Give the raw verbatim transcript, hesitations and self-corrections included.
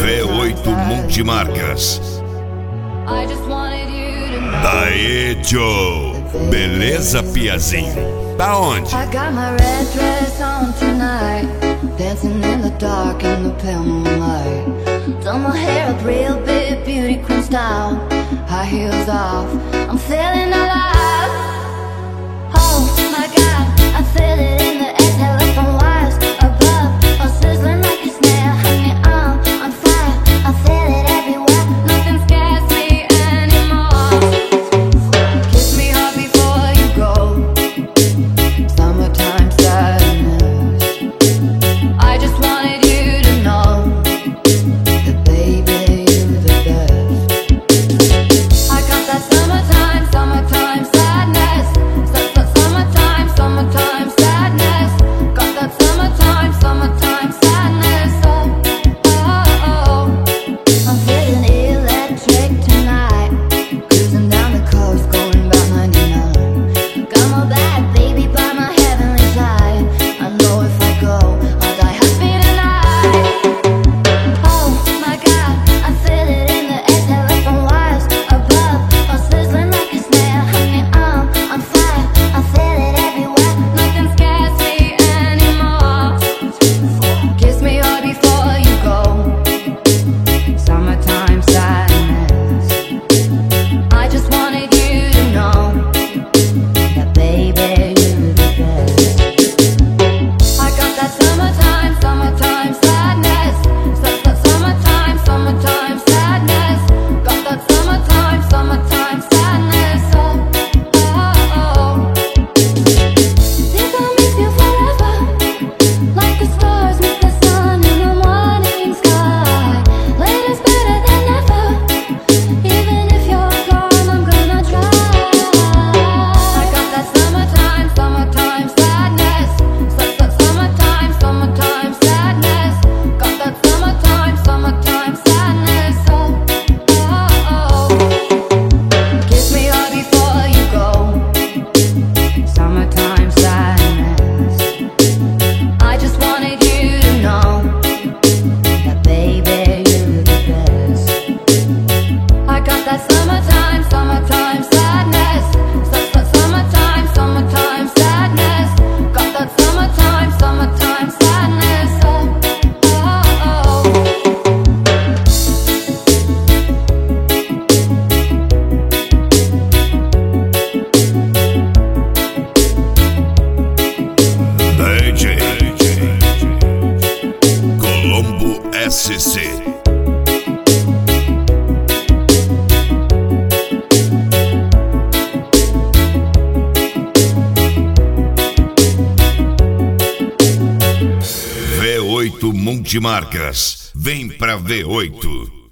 V oito Multimarcas. Daí, Joe. Beleza, Piazinho? Tá onde? I got my red dress on tonight, dancing in the dark in the pale moonlight. Done my hair up real big, beauty queen style, high heels off, I'm feeling alive. Oh my God, I feel it in the exhale from wires above, I'm sizzling like a snare, hanging on, on fire. I feel it everywhere, nothing scares me anymore. Kiss me hard before you go, summertime sadness. I just wanted you to know that baby, you're the best. I got that summertime, summertime sadness. Su- su- Summertime, summertime sadness. Got that summertime, summertime sadness. Oh, oh, oh. I'm feeling electric tonight, cruising down the coast, going about ninety-nine. Got my bad baby by my heavenly side. I know if I go, I'll die happy tonight. Oh my God, I feel it in the exhale from wires above, I'm sizzling like a snare, hanging on, on fire. I feel it everywhere, nothing scares me anymore. Kiss me hard before you go, summertime sadness. I just wanted you to know that baby, you're the best. I got that summertime, summertime sadness. Su- su- Summertime, summertime sadness. Got that summertime, summertime sadness. Oh, oh, oh. Think I'll miss you forever, like the stars meet the sun in the morning sky. Later's better than ever, even if you're gone, I'm gonna try. I got that summertime, summertime sadness. Su- su- Summertime, summertime sadness. Got that summertime, summertime sadness. Oh, oh, oh. Kiss me hard before you go, summertime sadness. I just wanted you to know that baby, you're the best. I got that summertime, summertime sadness. Su- su- Summertime, summertime sadness. Got that summertime, summertime sadness. Oh, oh, oh. D J Colombo S C. V oito Multimarcas. Vem pra V oito.